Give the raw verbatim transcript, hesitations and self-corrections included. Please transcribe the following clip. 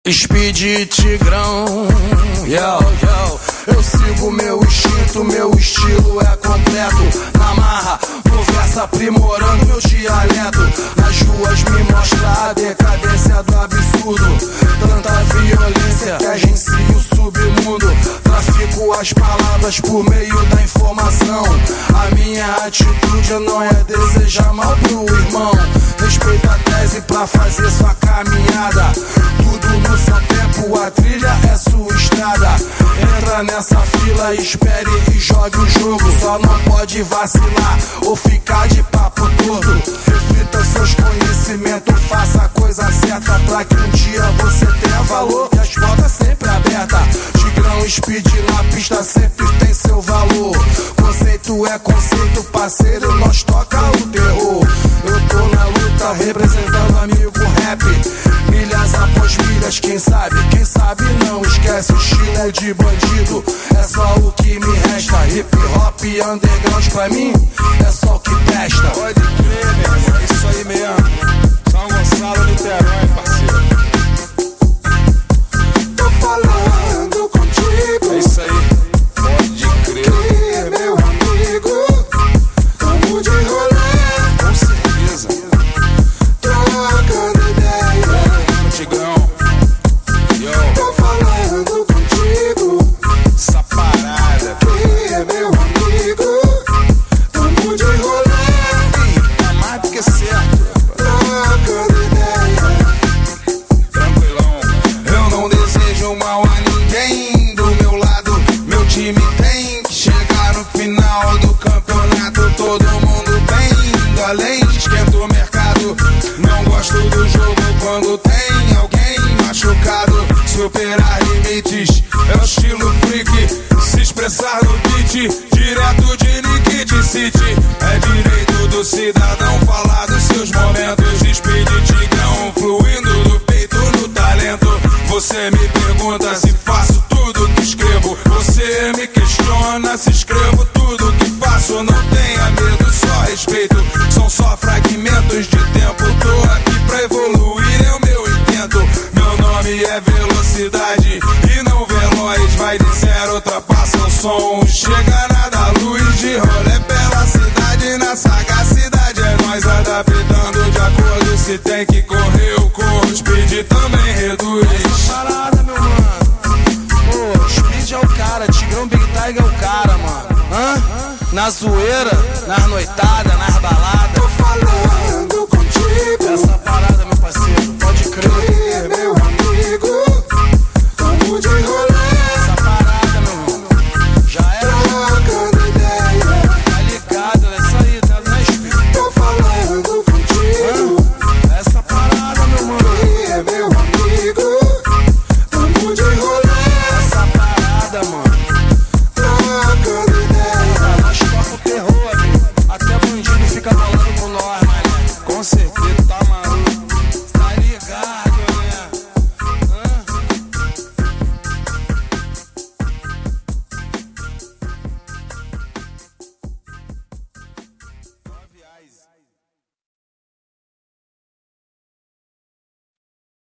Speed Tigrão, yo, yo. Eu sigo meu instinto, meu estilo é completo. Na marra, no verso aprimorando meu dialeto. Nas ruas me mostra a decadência do absurdo. Tanta violência que agencia o submundo. Trafico as palavras por meio da informação. A minha atitude não é desejar mal pro irmão. Respeita a tese pra fazer sua caminhada. Tudo no seu tempo, a trilha é sua estrada. Entra nessa fila, espere e jogue o jogo. Só não pode vacilar ou ficar de papo torto. Reflita seus conhecimentos, faça a coisa certa pra que um dia você tenha valor e as portas sempre abertas. Tigrão Speed na pista sempre tem seu valor. Conceito é conceito, parceiro, nós toca o terror. Eu tô na luta representando amigo rap. Milhas após milhas, quem sabe, quem sabe não esquece o estilo de bandido. É só o que me resta. Hip hop underground pra mim é só o que presta. Pode crer, meu irmão, é isso aí mesmo. São Gonçalo, Niterói, parceiro. Tô falando contigo. É isso aí, pode crer. Que é meu amigo. Tamo de rolê. Com certeza. Trocando ideia. Tigrão, yo, Tô falando contigo. essa parada. Que é meu amigo. Tamo de rolê. Ih, tá mais do que certo. Trocando ideia. Tranquilão. Eu não desejo mal a ninguém do meu lado. Meu time tem que chegar no final do campeonato. Todo mundo bem indo além, esquenta o mercado. Não gosto do jogo quando tem alguém machucado. Superar limites é o estilo freak. Se expressar no beat, direto de Nikit City. É direito do cidadão falar dos seus momentos. Speed Tigrão fluindo do peito no talento. Você me pergunta se faço tudo que escrevo. Você me questiona se escrevo tudo que faço. Não tenha medo, só respeito. São só fragmentos de tempo. Tô aqui pra evoluir, é o meu intento. Meu nome é velocidade e não veloz. Vai de zero, ultrapassa o som. Chega nada, luz de rolê pela cidade. Na sagacidade é nós adaptando de acordo. Se tem que correr, eu corro. Speed também reduz. Essa parada, meu mano. Pô, Speed é o cara, Tigrão Big Tiger é o cara, mano. Hã? Na zoeira, nas noitadas.